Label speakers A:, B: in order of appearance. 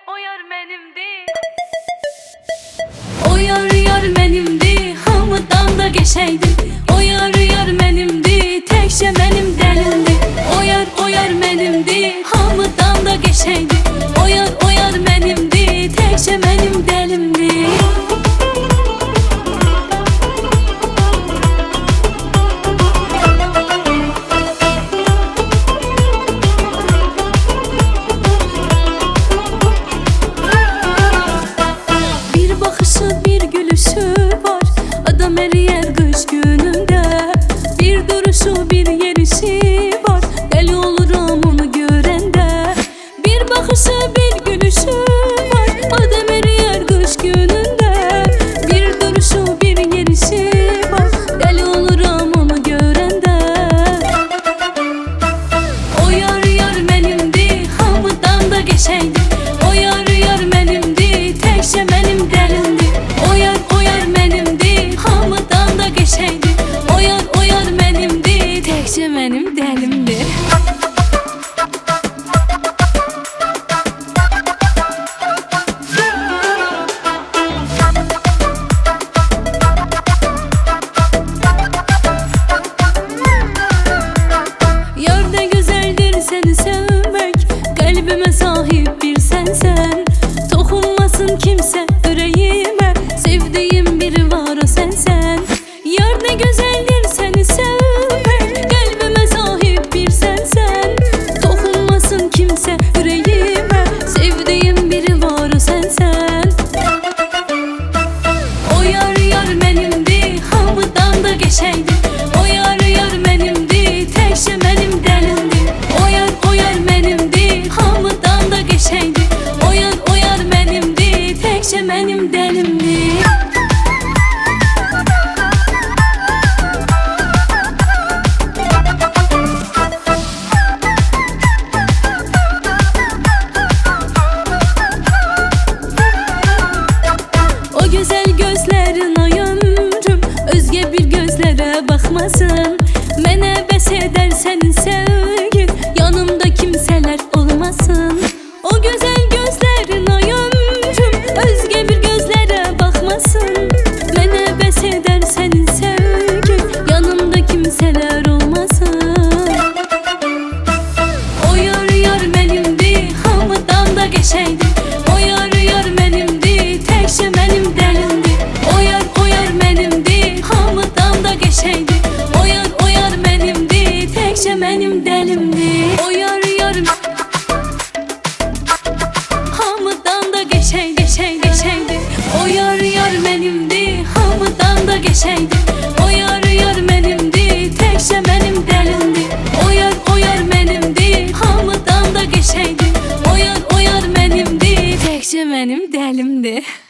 A: o yar menimdi. O yar menimdi, hamıdan da geçeydi. O yar menimdi, tekşe benim delimdi. O yar menimdi, hamıdan da geçeydi. O yar menimdi, tekşe benim delimdi. Bir gülüşü var, adam eriyer kış gününde. Bir duruşu, bir yerişi var, deli olurum onu görende. Bir bakışı, bir gülüşü var, adam eriyer kış gününde. Bir duruşu, bir yerişi var, deli olurum onu görende. O yar menimdi, hamıdan da geçeydi. O yar menimdi, tekşe benim delimdi. O yar menimdi, hamıdan da geçeydi. O yar menimdi, tekşe benim delimdi. Yar da güzeldir seni sevmek, kalbime sahip bir sensen. Dokunmasın kimse yüreğime, sevdiğim biri var o sensen. Yar ne güzeldir seni sevmek, kalbime sahip bir sensen. Dokunmasın kimse yüreğime, sevdiğim biri var o sensen. O yar menimdi, hamıdan da geçeydi. O yar menimdi, tekşe benim delimdi. O yar menimdi, hamıdan da geçeydi. O yar menimdi, tekşe benim delimdi. O güzel gözlerin ay ömrüm, özge bir gözlere bakmasın. Mene bes eder senin sevgin, yanımda kimseler olmasın. O güzel gözlerin ay ömrüm, özge bir gözlere bakmasın. Mene bes eder senin sevgin, yanımda kimseler olmasın. O yar menimdi, hamıdan da geçeydi. O yar menimdi, tekşe benim delimdi. O yar menimdi, hamıdan da geçeydi. O yar menimdi, tekşe benim delimdi. O yar hamıdan da geçeydi. O yar menimdi, hamıdan da geçeydi. O yar menimdi, tekşe benim delimdi. O yar menimdi, hamıdan da geçeydi. O yar menimdi, tekşe benim delimdi.